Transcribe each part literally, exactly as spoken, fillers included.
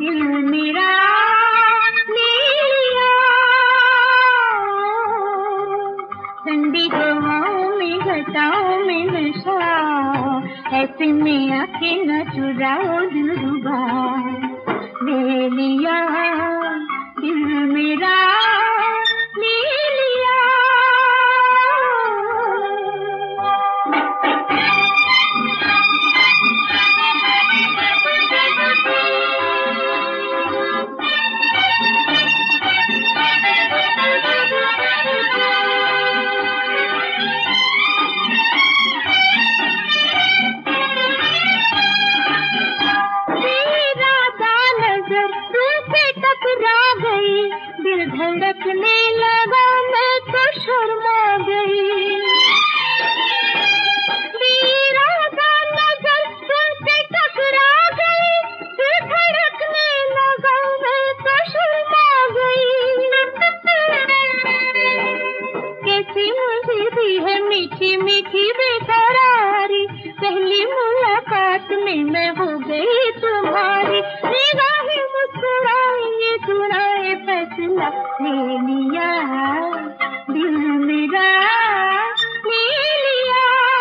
दिल मेरा ले लिया। ठंडी हवाओं में घटाओं में नशा, ऐसे में आके न चुराओ दिलरुबा। ले लिया दिल मेरा ले लिया। दिल धड़कने लगा मैं तो शर्मा गई। दीवाना नजर तुमसे टकरा गई, दिल धड़कने लगा मैं तो शर्मा गई। कैसी मुझे भी है मीठी मीठी बेकरारी, पहली मुलाकात में मैं हो गई तुम्हारी। निगाहें मुस्कुराई सुनाए फैसला ले लिया दिल मेरा ले लिया।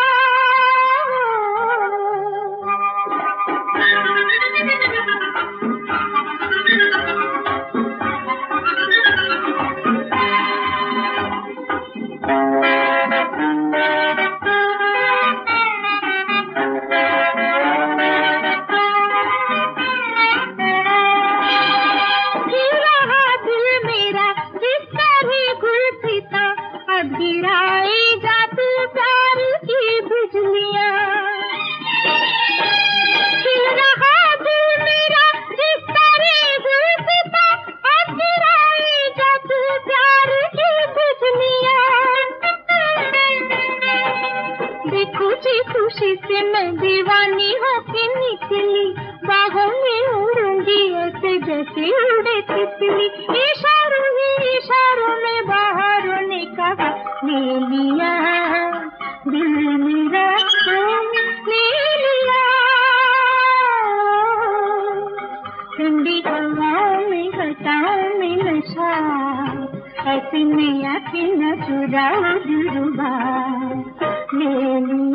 गिराई जाती प्यार की बिजलियां, खिल रहा दिल मेरा जिस तरह गुलसिता। अब गिराई जाती प्यार की बिजलियां। देखो जी खुशी से मैं दीवानी होके निकली, बाहों में उड़ूंगी ऐसे जैसे उड़े तितली। इशारों ही इशारों में बाहरों ने कहा ले लिया दिल मेरा ले लिया। ठंडी हवाओं में घटाओं में नशा, ऐसे में आके न चुराओ दिलरुबा। ले लिया।